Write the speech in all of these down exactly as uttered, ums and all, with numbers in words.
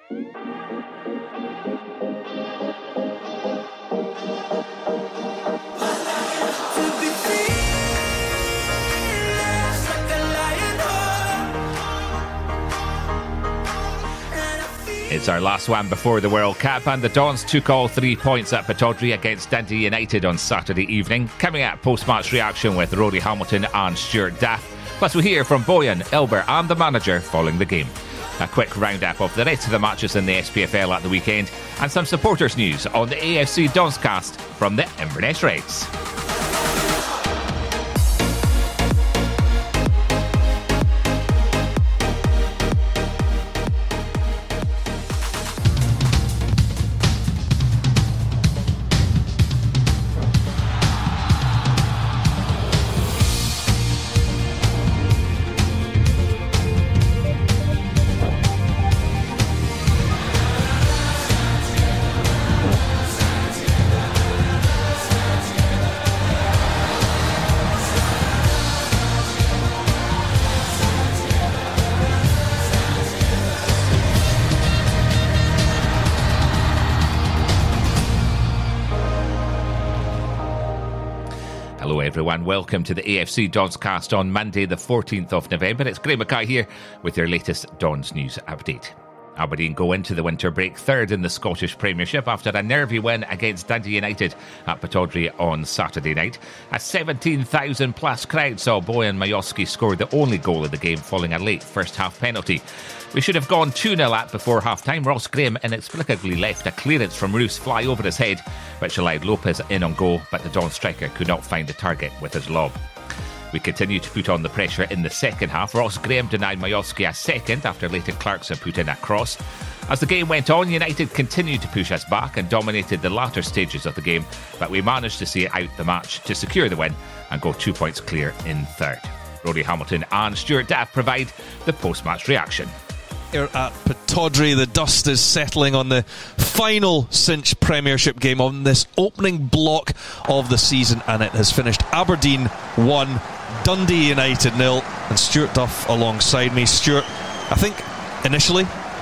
It's our last one before the World Cup, and the Dons took all three points at Pittodrie against Dundee United on Saturday evening. Coming at post-match reaction with Rory Hamilton and Stuart Duff. Plus we hear from Bojan, Elber and the manager following the game. A quick roundup of the rest of the matches in the S P F L at the weekend, and some supporters news on the A F C Donscast from the Inverness Reds. Hello everyone, welcome to the A F C Donscast on Monday the fourteenth of November. It's Graeme Mackay here with your latest Dons news update. Aberdeen go into the winter break third in the Scottish Premiership after a nervy win against Dundee United at Pittodrie on Saturday night. A seventeen thousand plus crowd saw Bojan Majowski score the only goal of the game following a late first half penalty. We should have gone two nil up before half-time. Ross Graham inexplicably left a clearance from Roos fly over his head, which allowed Lopez in on goal, but the Don striker could not find the target with his lob. We continued to put on the pressure in the second half. Ross Graham denied Majowski a second after Leighton Clarkson put in a cross. As the game went on, United continued to push us back and dominated the latter stages of the game, but we managed to see out the match to secure the win and go two points clear in third. Rory Hamilton and Stuart Duff provide the post-match reaction. Here at Pittodrie, the dust is settling on the final Cinch Premiership game on this opening block of the season, and it has finished Aberdeen one, Dundee United nil, and Stuart Duff alongside me. Stuart, I think initially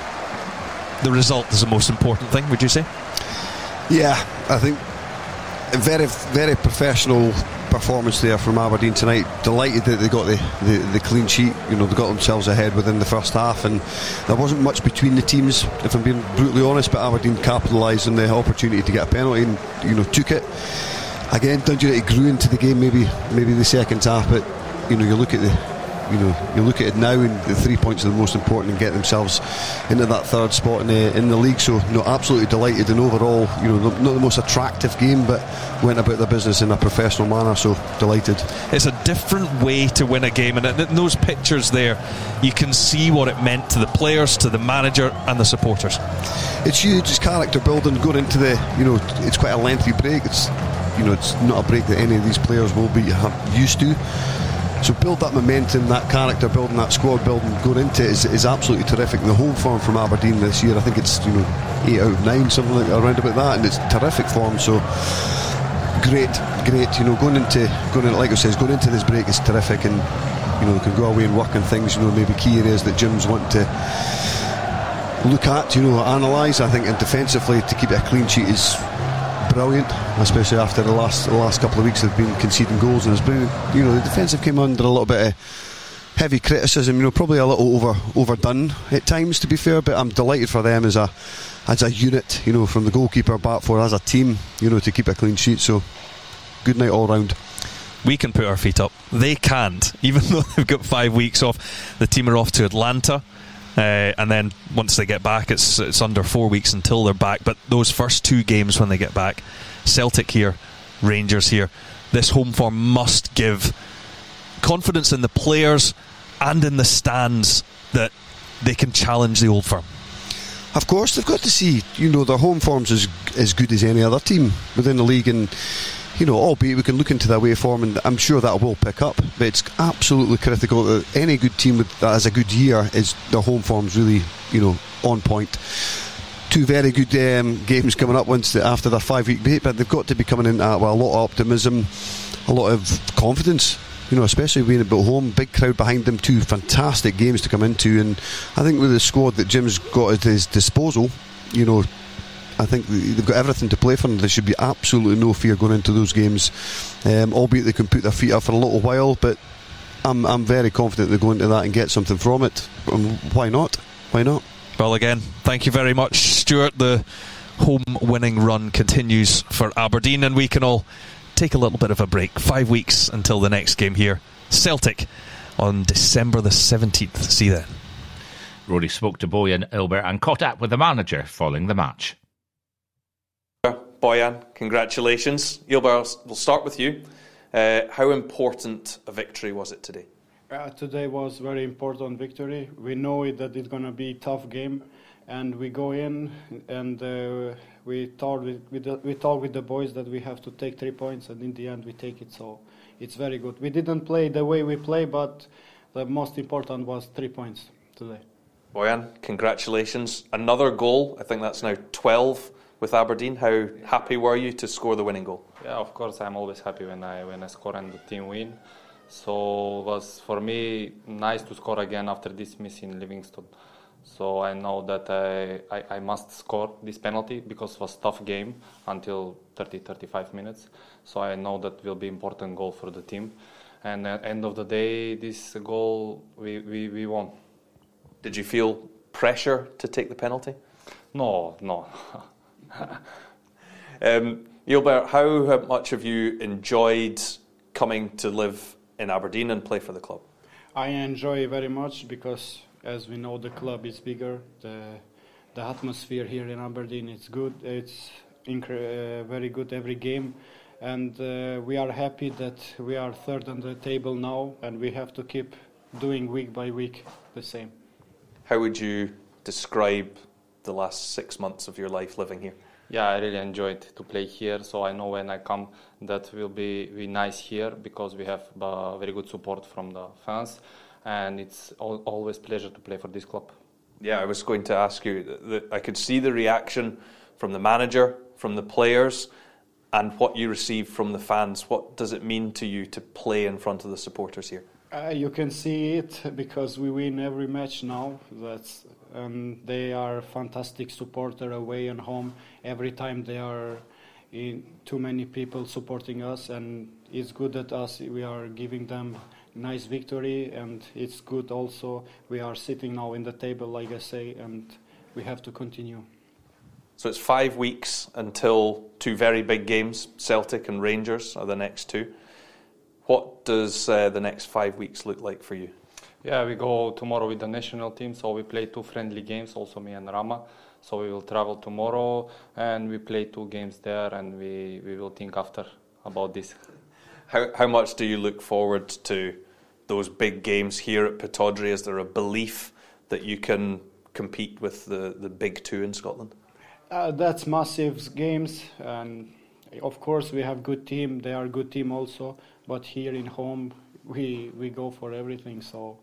the result is the most important thing, would you say? Yeah, I think a very, very professional performance there from Aberdeen tonight. Delighted that they got the, the, the clean sheet. You know, they got themselves ahead within the first half, and there wasn't much between the teams, if I'm being brutally honest, but Aberdeen capitalised on the opportunity to get a penalty and, you know, took it. Again, Dundee United grew into the game maybe maybe the second half, but you know, you look at the you know, you look at it now, and the three points are the most important and get themselves into that third spot in the in the league. So, you know, absolutely delighted, and overall, you know, not the most attractive game, but went about their business in a professional manner. So delighted. It's a different way to win a game, and in those pictures there, you can see what it meant to the players, to the manager, and the supporters. It's huge. It's character building going into the, you know, it's quite a lengthy break. It's, you know, it's not a break that any of these players will be used to. So build that momentum, that character building, that squad building going into it is, is absolutely terrific. And the home form from Aberdeen this year, I think it's, you know, eight out of nine, something like around about that, and it's terrific form. So great, great. You know, going into going in, like I says, going into this break is terrific, and you know, they can go away and work on things. You know, maybe key areas that Jim's want to look at, you know, analyse. I think, and defensively to keep it a clean sheet is brilliant, especially after the last the last couple of weeks they've been conceding goals, and it's been, you know, the defensive came under a little bit of heavy criticism, you know, probably a little over overdone at times, to be fair, but I'm delighted for them as a as a unit, you know, from the goalkeeper back for as a team, you know, to keep a clean sheet. So good night all round. We can put our feet up, they can't, even though they've got five weeks off. The team are off to Atlanta. Uh, and then once they get back, it's it's under four weeks until they're back. But those first two games when they get back, Celtic here, Rangers here, this home form must give confidence in the players and in the stands that they can challenge the Old Firm. Of course, they've got to see, you know, their home form's as as good as any other team within the league, and you know, albeit we can look into their way form, and I'm sure that will pick up, but it's absolutely critical that any good team with, that has a good year, is their home form's really, you know, on point. Two very good um, games coming up once the, after their five week break, but they've got to be coming in at, well, a lot of optimism, a lot of confidence, You know, especially being at home, big crowd behind them, two fantastic games to come into, and I think with the squad that Jim's got at his disposal, you know, I think they've got everything to play for, and there should be absolutely no fear going into those games, um, albeit they can put their feet up for a little while, but I'm, I'm very confident they go into that and get something from it. Um, why not? Why not? Well, again, thank you very much, Stuart. The home winning run continues for Aberdeen, and we can all take a little bit of a break. Five weeks until the next game here. Celtic on December the seventeenth. See you then. Rory spoke to Bojan Ilbert and caught up with the manager following the match. Bojan, congratulations. Ilbert, we'll start with you. Uh, how important a victory was it today? Uh, today was very important victory. We know it, that it's going to be a tough game, and we go in and uh, we talk with, with the, we talk with the boys that we have to take three points, and in the end we take it. So it's very good. We didn't play the way we play, but the most important was three points today. Bojan, congratulations. Another goal. I think that's now twelve with Aberdeen. How happy were you to score the winning goal? Yeah, of course, I'm always happy when I when I score and the team win. So it was for me nice to score again after this missing Livingston. So I know that I, I, I must score this penalty because it was a tough game until thirty to thirty-five minutes. So I know that will be important goal for the team. And at the end of the day, this goal, we, we, we won. Did you feel pressure to take the penalty? No, no. um, Ilbert, how much have you enjoyed coming to live in Aberdeen and play for the club? I enjoy very much because, as we know, the club is bigger. The the atmosphere here in Aberdeen is good. It's incre- uh, very good every game, and uh, we are happy that we are third on the table now, and we have to keep doing week by week the same. How would you describe the last six months of your life living here? Yeah, I really enjoyed to play here, so I know when I come that will be, be nice here because we have uh, very good support from the fans, and it's al- always pleasure to play for this club. Yeah, I was going to ask you, that I could see the reaction from the manager, from the players, and what you received from the fans. What does it mean to you to play in front of the supporters here? Uh, you can see it because we win every match now. That's um, they are fantastic supporter away and home. Every time they are in, too many people supporting us, and it's good that us we are giving them nice victory, and it's good also we are sitting now in the table, like I say, and we have to continue. So it's five weeks until two very big games. Celtic and Rangers are the next two. What does uh, the next five weeks look like for you? Yeah, we go tomorrow with the national team, so we play two friendly games, also me and Rama. So we will travel tomorrow and we play two games there, and we, we will think after about this. How how much do you look forward to those big games here at Pittodrie? Is there a belief that you can compete with the, the big two in Scotland? Uh, that's massive games, and of course we have good team. They are good team also, but here in home we we go for everything, so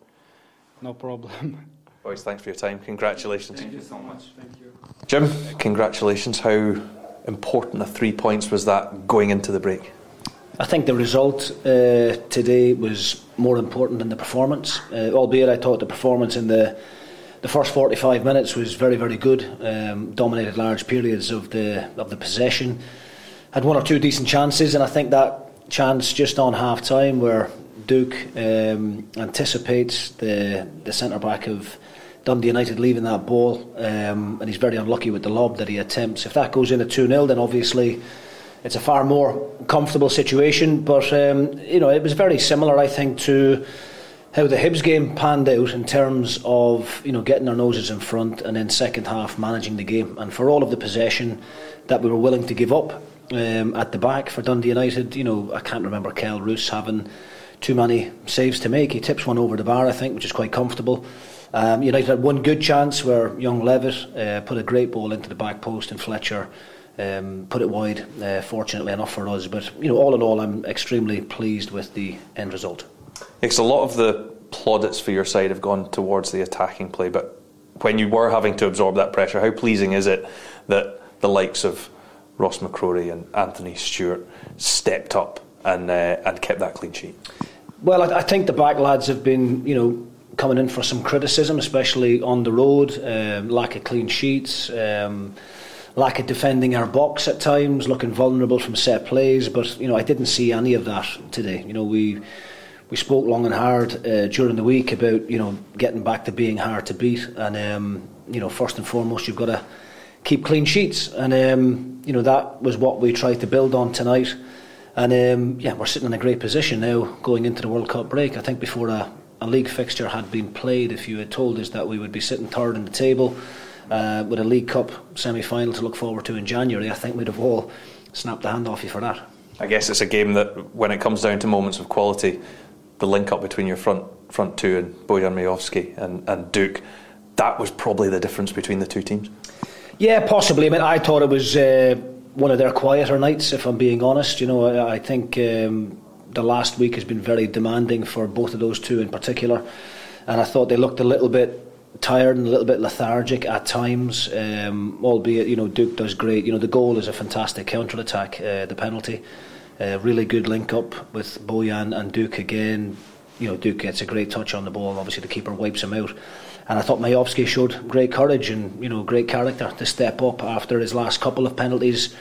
no problem. Boys, thanks for your time. Congratulations. Thank you so much. Thank you. Jim, congratulations. How important a three points was that going into the break? I think the result uh, today was more important than the performance, uh, albeit I thought the performance in the the first forty-five minutes was very, very good. Um, dominated large periods of the of the possession. Had one or two decent chances, and I think that chance just on half time where Duke um, anticipates the the centre back of Dundee United leaving that ball, um, and he's very unlucky with the lob that he attempts. If that goes in at two nil, then obviously it's a far more comfortable situation. But um, you know, it was very similar, I think, to how the Hibs game panned out in terms of, you know, getting our noses in front and then second half managing the game. And for all of the possession that we were willing to give up um, at the back for Dundee United, you know, I can't remember Kel Roos having too many saves to make. He tips one over the bar, I think, which is quite comfortable. Um, United had one good chance where young Levitt uh, put a great ball into the back post, and Fletcher um, put it wide, uh, fortunately enough for us. But, you know, all in all, I'm extremely pleased with the end result. Because a lot of the plaudits for your side have gone towards the attacking play, but when you were having to absorb that pressure, how pleasing is it that the likes of Ross McCrory and Anthony Stewart stepped up and uh, and kept that clean sheet? Well, I, I think the back lads have been, you know, coming in for some criticism, especially on the road. Um, lack of clean sheets, um, lack of defending our box at times, looking vulnerable from set plays. But you know, I didn't see any of that today. You know, we we spoke long and hard uh, during the week about, you know, getting back to being hard to beat, and um, you know, first and foremost, you've got to keep clean sheets, and um, you know, that was what we tried to build on tonight. And um, yeah, we're sitting in a great position now going into the World Cup break. I think before a, a league fixture had been played, if you had told us that we would be sitting third in the table uh, with a League Cup semi-final to look forward to in January, I think we'd have all snapped the hand off you for that. I guess it's a game that, when it comes down to moments of quality, the link-up between your front front two and Bojan Majovski and, and Duk, that was probably the difference between the two teams. Yeah, possibly. I mean, I thought it was uh, one of their quieter nights, if I'm being honest. You know, I, I think um, the last week has been very demanding for both of those two in particular, and I thought they looked a little bit tired and a little bit lethargic at times, um, albeit, you know, Duk does great. You know, the goal is a fantastic counter-attack, uh, the penalty. Uh, really good link-up with Bojan and Duk again. You know, Duk gets a great touch on the ball. Obviously, the keeper wipes him out. And I thought Majovski showed great courage and, you know, great character to step up after his last couple of penalties.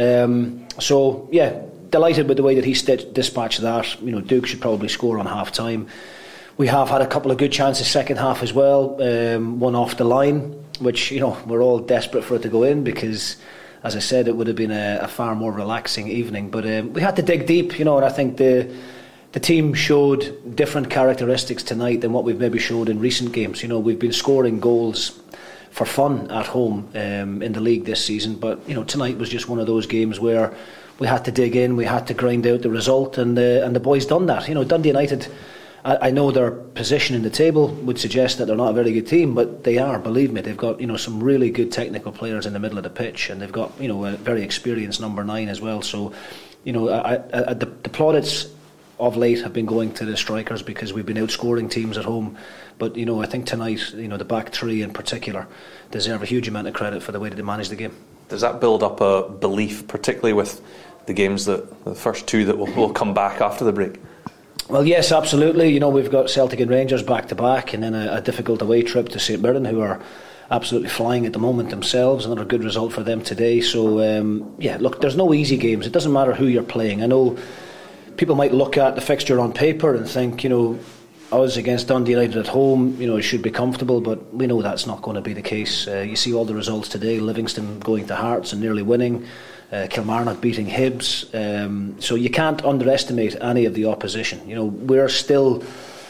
Um, so, yeah, delighted with the way that he st- dispatched that. You know, Duk should probably score on half-time. We have had a couple of good chances second half as well. Um, one off the line, which, you know, we're all desperate for it to go in because, as I said, it would have been a, a far more relaxing evening. But um, we had to dig deep, you know, and I think the... The team showed different characteristics tonight than what we've maybe showed in recent games. You know, we've been scoring goals for fun at home um, in the league this season, but you know, tonight was just one of those games where we had to dig in, we had to grind out the result, and uh, and the boys done that. You know, Dundee United, I, I know their position in the table would suggest that they're not a very good team, but they are. Believe me, they've got, you know, some really good technical players in the middle of the pitch, and they've got, you know, a very experienced number nine as well. So, you know, I, I, I, the, the plaudits of late have been going to the strikers because we've been outscoring teams at home. But, you know, I think tonight, you know, the back three in particular deserve a huge amount of credit for the way that they managed the game. Does that build up a belief, particularly with the games, that the first two that will, will come back after the break? Well, yes, absolutely. You know, we've got Celtic and Rangers back to back, and then a, a difficult away trip to St Mirren, who are absolutely flying at the moment themselves. Another good result for them today. So, um, yeah, look, there's no easy games. It doesn't matter who you're playing. I know people might look at the fixture on paper and think, you know, us against Dundee United at home, you know, it should be comfortable, but we know that's not going to be the case. Uh, you see all the results today: Livingston going to Hearts and nearly winning, uh, Kilmarnock beating Hibs. Um, so you can't underestimate any of the opposition. You know, we're still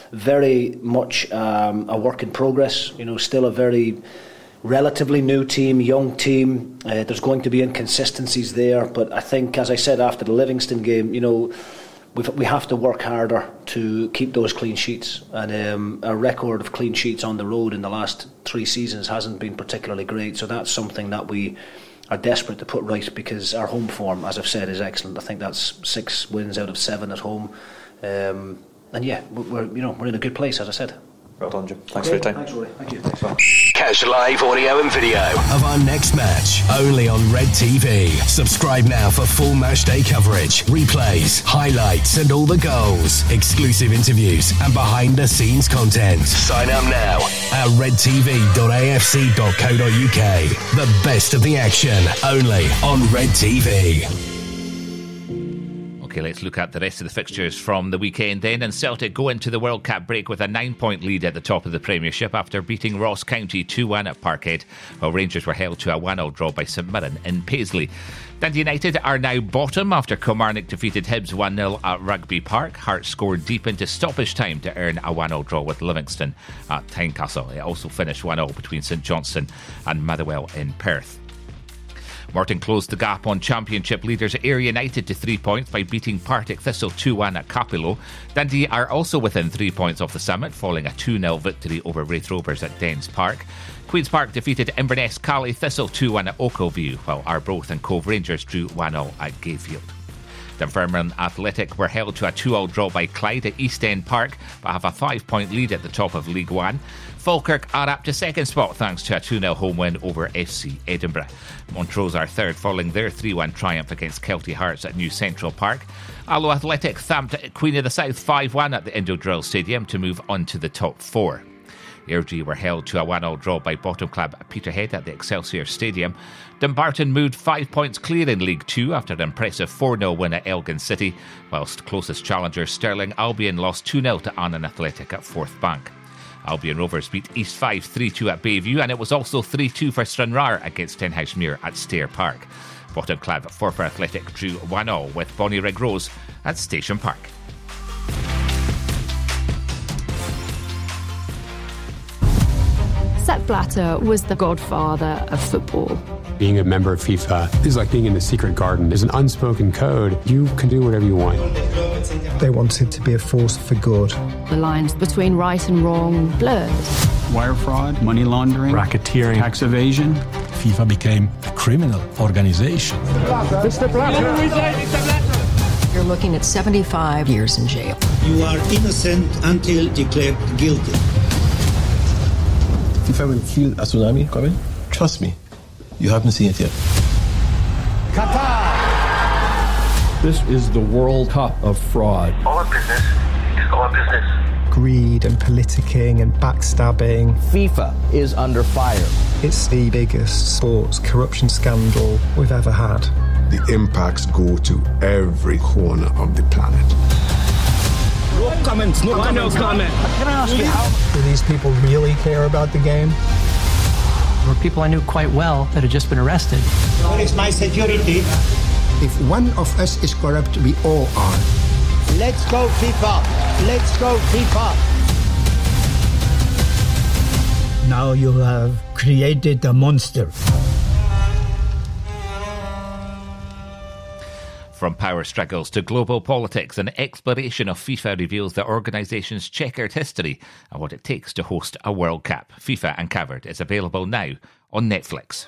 very much um, a work in progress. You know, still a very relatively new team, young team. Uh, there's going to be inconsistencies there, but I think, as I said after the Livingston game, you know, We've, we have to work harder to keep those clean sheets, and um, our record of clean sheets on the road in the last three seasons hasn't been particularly great, so that's something that we are desperate to put right, because our home form, as I've said, is excellent. I think that's six wins out of seven at home, um, and yeah, we're, you know, we're in a good place, as I said. Well done, Jim. Thanks okay. for your time. Thanks, Rory. Thank you. Thanks, Catch live audio and video of our next match only on Red T V. Subscribe now for full match day coverage, replays, highlights and all the goals, exclusive interviews and behind the scenes content. Sign up now at red t v dot a f c dot co dot u k. The best of the action only on Red T V. Okay, let's look at the rest of the fixtures from the weekend then. And Celtic go into the World Cup break with a nine-point lead at the top of the Premiership after beating Ross County two one at Parkhead, while Rangers were held to a one all draw by St Mirren in Paisley. Dundee United are now bottom after Kilmarnock defeated Hibs one nil at Rugby Park. Hearts scored deep into stoppage time to earn a one all draw with Livingston at Tynecastle. It also finished one all between St Johnstone and Motherwell in Perth. Morton closed the gap on Championship leaders Ayr United to three points by beating Partick Thistle two one at Capello. Dundee are also within three points of the summit, following a two nil victory over Wraith Rovers at Dens Park. Queen's Park defeated Inverness Cally Thistle two one at Oakville, while Arbroath and Cove Rangers drew one all at Gayfield. Dunfermline Athletic were held to a two all draw by Clyde at East End Park, but have a five-point lead at the top of League One. Falkirk are up to second spot thanks to a two nil home win over F C Edinburgh. Montrose are third following their three one triumph against Kelty Hearts at New Central Park. Alloa Athletic thumped Queen of the South five one at the Indodrill Stadium to move on to the top four. Airdrie were held to a one all draw by bottom club Peterhead at the Excelsior Stadium. Dumbarton moved five points clear in League Two after an impressive four nil win at Elgin City, whilst closest challenger Stirling Albion lost two nil to Annan Athletic at Forth Bank. Albion Rovers beat East five three two at Bayview, and it was also three two for Stranraer against Tenhousemuir at Stair Park. Bottom club Forfar Athletic drew one all with Bonnyrigg Rose at Station Park. Sepp Blatter was the godfather of football. Being a member of FIFA is like being in the secret garden. There's an unspoken code. You can do whatever you want. They wanted to be a force for good. The lines between right and wrong blurred. Wire fraud, money laundering, racketeering, tax evasion. FIFA became a criminal organization. Mister Blatter! You're looking at seventy-five years in jail. You are innocent until declared guilty. If I will feel a tsunami coming, trust me, you haven't seen it yet. Qatar! This is the World Cup of fraud. Our business is our business. Greed and politicking and backstabbing. FIFA is under fire. It's the biggest sports corruption scandal we've ever had. The impacts go to every corner of the planet. No comments, no Why comments. No comment? Can I ask you how? Do these people really care about the game? There were people I knew quite well that had just been arrested. Where is my security? If one of us is corrupt, we all are. Let's go FIFA! Let's go FIFA! Now you have created a monster. From power struggles to global politics, an exploration of FIFA reveals the organisation's checkered history and what it takes to host a World Cup. FIFA Uncovered is available now on Netflix.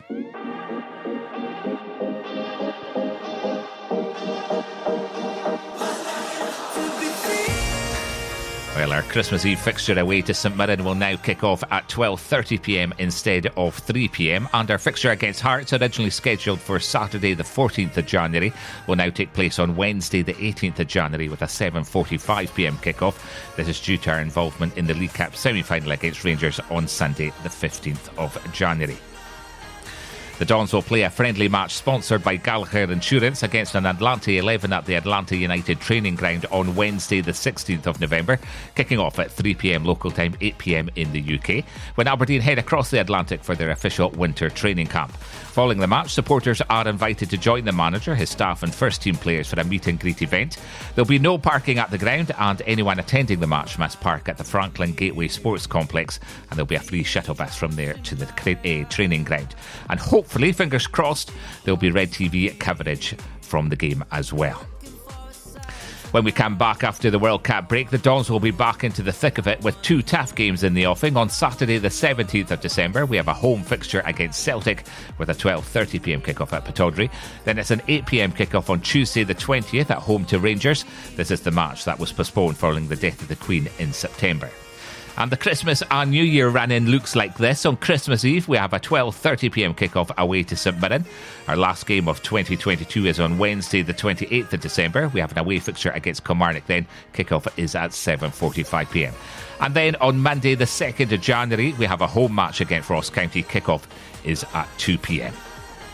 Well, our Christmas Eve fixture away to St Mirren will now kick off at twelve thirty p m instead of three p m, and our fixture against Hearts, originally scheduled for Saturday the fourteenth of January, will now take place on Wednesday the eighteenth of January with a seven forty-five p m kick-off. This is due to our involvement in the League Cup semi-final against Rangers on Sunday the fifteenth of January. The Dons will play a friendly match sponsored by Gallagher Insurance against an Atlanta eleven at the Atlanta United training ground on Wednesday the sixteenth of November, kicking off at three p m local time, eight p m in the U K, when Aberdeen head across the Atlantic for their official winter training camp. Following the match, supporters are invited to join the manager, his staff and first team players for a meet and greet event. There'll be no parking at the ground, and anyone attending the match must park at the Franklin Gateway Sports Complex, and there'll be a free shuttle bus from there to the uh, training ground. And hopefully, fingers crossed, there'll be Red T V coverage from the game as well. When we come back after the World Cup break, the Dons will be back into the thick of it with two tough games in the offing. On Saturday the seventeenth of December, we have a home fixture against Celtic with a twelve thirty p m kickoff at Pittodrie. Then it's an eight p m kickoff on Tuesday the twentieth at home to Rangers. This is the match that was postponed following the death of the Queen in September. And the Christmas and New Year run-in looks like this. On Christmas Eve, we have a twelve thirty p m kickoff away to St Mirren. Our last game of twenty twenty-two is on Wednesday the twenty-eighth of December. We have an away fixture against Kilmarnock then. Kickoff is at seven forty-five p m. And then on Monday the second of January, we have a home match against Ross County. Kickoff is at two p m.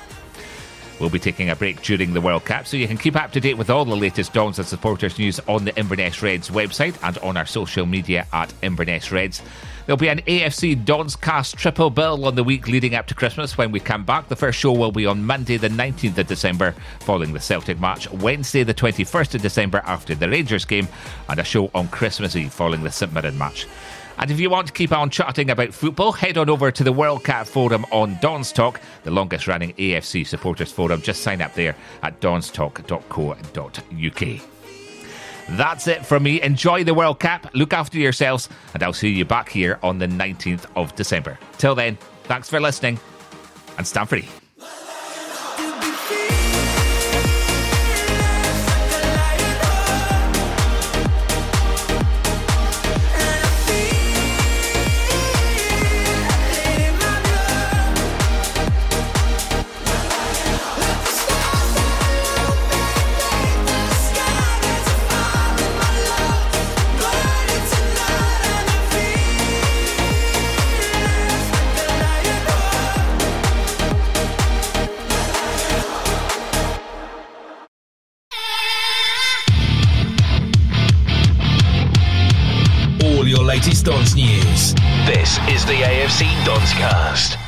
We'll be taking a break during the World Cup, so you can keep up to date with all the latest Dons and supporters news on the Inverness Reds website and on our social media at Inverness Reds. There'll be an A F C Dons cast triple bill on the week leading up to Christmas when we come back. The first show will be on Monday the nineteenth of December following the Celtic match, Wednesday the twenty-first of December after the Rangers game, and a show on Christmas Eve following the St Mirren match. And if you want to keep on chatting about football, head on over to the World Cup forum on Dons Talk, the longest running A F C supporters forum. Just sign up there at dons talk dot co dot u k. That's it from me. Enjoy the World Cup, look after yourselves, and I'll see you back here on the nineteenth of December. Till then, thanks for listening, and stand free. all your latest Dons news. This is the A F C Donscast.